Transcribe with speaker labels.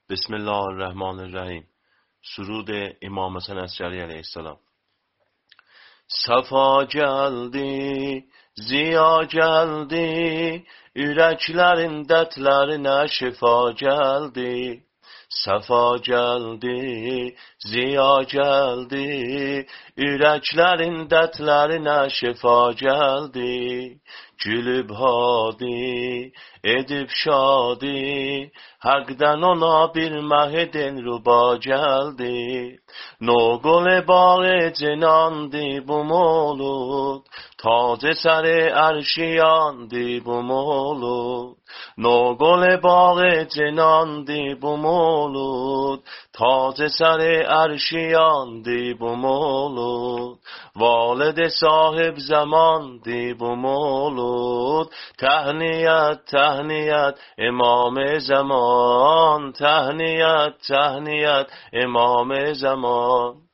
Speaker 1: بسم الله الرحمن الرحیم. سرود امام حسن عسکری علیه السلام. Safa geldi, ziya geldi, yüreklerin dertlerine şifa geldi. Safa geldi, ziya geldi, yüreklerin dertlerine şifa geldi. Gülüb hadi, edip şadi, hakdan ona bir mehedin ruba geldi. نوگل باغ جناندی بمولود تاج سر عرشیاندی بمولود نوگل باغ جناندی بمولود تاج سر عرشیاندی بمولود والد صاحب زماندی بمولود تهنیت تهنیت امام زمان تهنیت تهنیت امام زمان